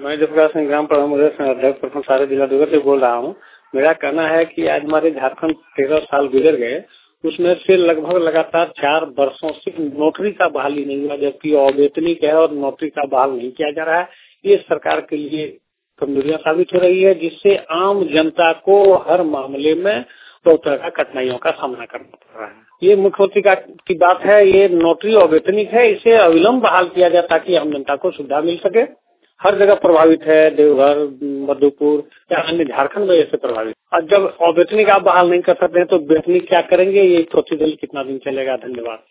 मैं जयप्रकाश सिंह ग्राम प्रधान अध्यक्ष प्रखंड सारे जिला दुर्ग से बोल रहा हूँ। मेरा कहना है कि आज हमारे झारखंड 13 साल गुजर गए, उसमें से लगभग लगातार 4 वर्षों से नौकरी का बहाली नहीं हुआ, जबकि अवैतनिक है और नौकरी का बहाल नहीं किया जा रहा है। ये सरकार के लिए कमजोरियां साबित हो रही है, जिससे आम जनता को हर मामले में बहुत तरह का कठिनाइयों का सामना करना पड़ रहा है। ये मुख्यमंत्री की बात है, ये नौकरी अवैतनिक है, इसे अविलंब बहाल किया जाए ताकि आम जनता को सुविधा मिल सके। हर जगह प्रभावित है, देवघर, मधुपुर या अन्य झारखंड में ऐसे प्रभावित। और जब अवैतनिक आप बहाल नहीं कर सकते हैं तो वैतनिक क्या करेंगे? ये प्रतिदिन कितना दिन चलेगा? धन्यवाद।